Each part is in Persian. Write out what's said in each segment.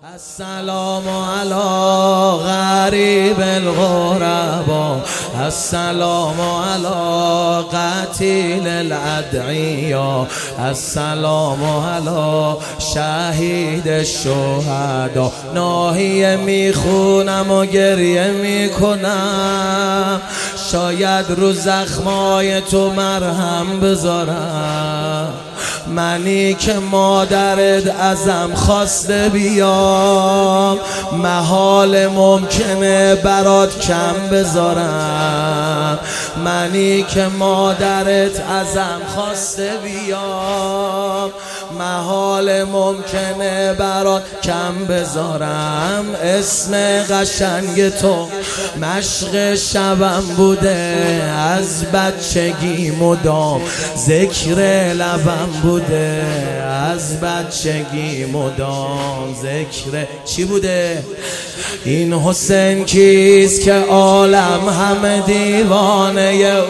السلام علی غریب الغربا، السلام علی قتیل الادعیا، السلام علی شهید الشهدا. ناهیه میخونم و گریه میکنم، شاید رو زخمای تو مرهم بذارم. منی که مادرت ازم خواسته بیام، محال ممکنه برات کم بذارم. منی که مادرت ازم خواسته بیام، محال ممکنه برات کم بذارم. اسم قشنگ تو مشق شبم بوده، از بچگی مدام ذکر لبم بوده، از بچگی مدام ذکر چی بوده؟ این حسین کیست که عالم همه دیوانه او؟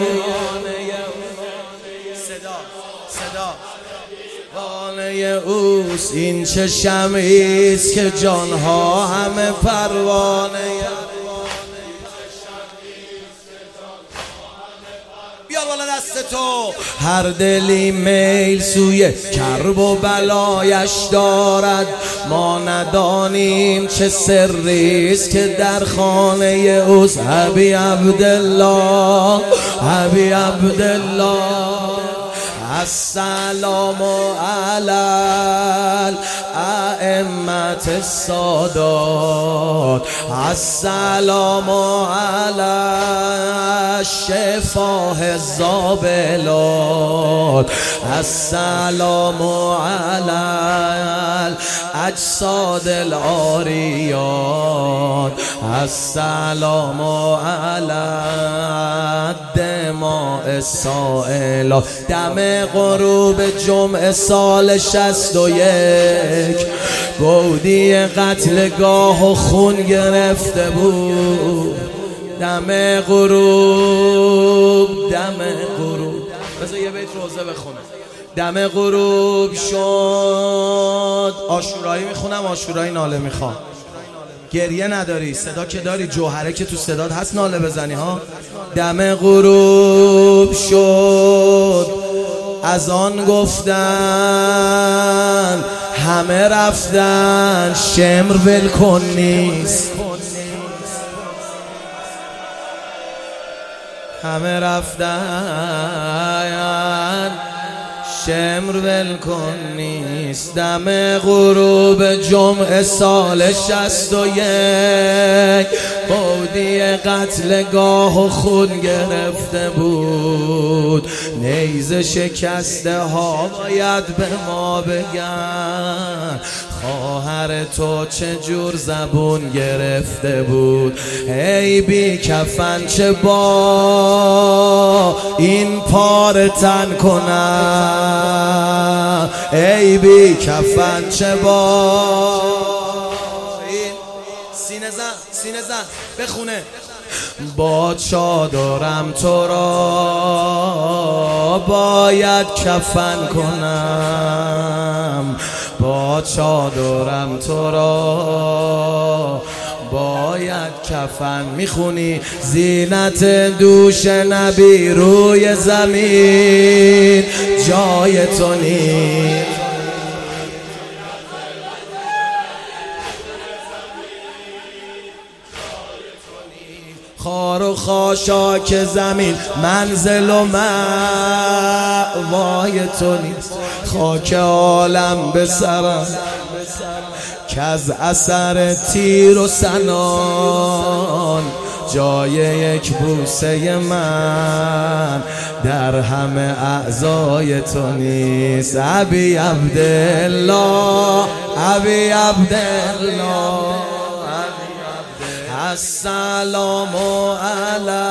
اوست. این چه شمعیست که جانها همه پروانه. بیا بالا دست تو. هر دلی میل سوی کرب و بلایش دارد، ما ندانیم چه سریست که در خانه اوست. ابی عبدالله، ابی عبدالله. السلام علی الائمة السادات، السلام علی الشفاه الزابلات، السلام علی الاجساد العاریات، السلام علی الدماء السائلات. دم غروب جمعه سال 61 گودی قتلگاه و خون گرفته بود. دم غروب، دم غروب، بذار یه بیت روزه بخونه. دم غروب شد. عاشورایی میخونم، عاشورایی ناله میخوام. گریه نداری، صدا که داری، جوهره که تو صدات هست، ناله بزنی ها. دم غروب شد، از آن گفتن همه رفتن، شمر ولکن نیست. همه رفتن، شمر ولکن نیست. دم غروب جمعه سال 61 گودی قتلگاه و خون گرفته بود. نیزه شکسته ها باید به ما بگن، خواهر تو چه جور زبون گرفته بود. ای بی کفن چه با این پاره تن کنم، ای بی کفن چه با این سینه زن، سینه زن بخونه. با چادرم تو را باید کفن کنم، با چادرم تو را باید کفن. میخونی زینت دوش نبی روی زمین جای تو نیست. خار و خاشاک زمین منزل و مأوای تو نیست. خاک عالم به سرم که از اثر تیر و سنان، جای یک بوسه من در همه اعضای تو نیست. ابی عبدالله، ابی عبدالله. السلام علی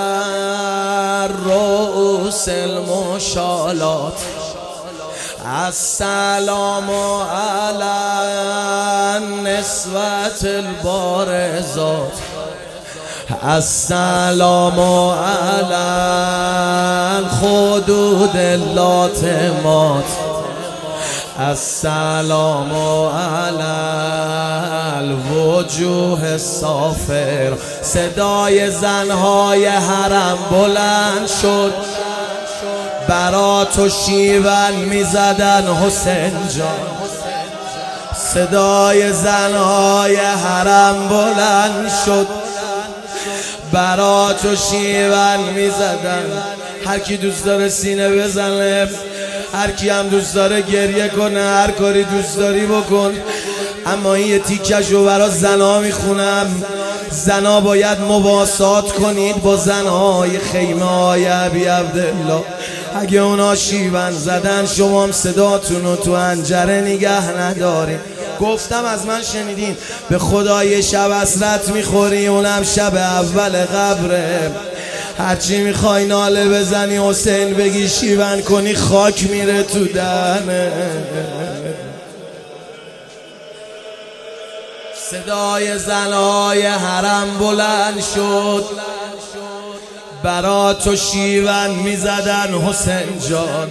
رؤوس المشالات، السلام علی النسوة البارزات، السلام علی الخدود اللاتمات، السلام علی الوجوه صافر. صدای زنهای حرم بلند شد، برا تو شیون میزدن حسین جان. صدای زنهای حرم بلند شد، برا تو شیون میزدن. هر کی دوست داره سینه بزنه، هر کی هم دوست داره گریه کنه، هر کاری دوست داری بکن. اما این یه تیکشو برا زنا میخونم. زنا باید مواسات کنید با زنهای خیمه های ابی عبدالله. اگه اونا شیون زدن شما هم صداتونو تو حنجره نگه ندارین. گفتم از من شنیدین، به خدای شب حسرت میخوری، اونم شب اول قبره. هرچی میخوای ناله بزنی حسین بگی شیون کنی خاک میره تو دهنه. صدای زنهای حرم بلند شد، برا تو شیون میزدن حسین جان.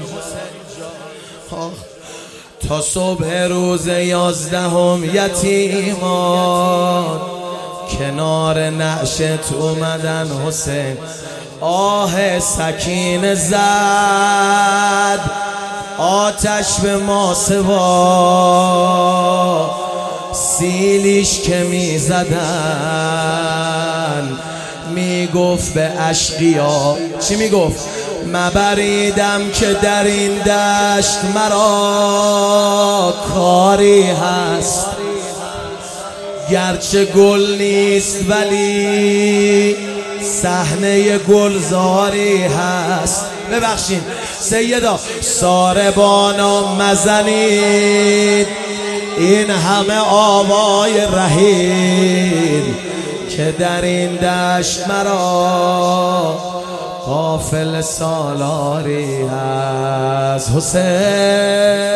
تا صبح روز 11 یتیمان کنار نعشت اومدن حسین. آه سکینه زد آتش به ماسوا، سیلیش که میزدن میگفت به اشقیا. چی میگفت؟ مبریدم که در این دشت مرا کاری هست، گرچه گل نیست ولی صحنه گلزاری هست. ببخشید سیدا، ساربانا مزنید این همه آوای رهین، که در این دشت مرا قافل سالاری هست. حسین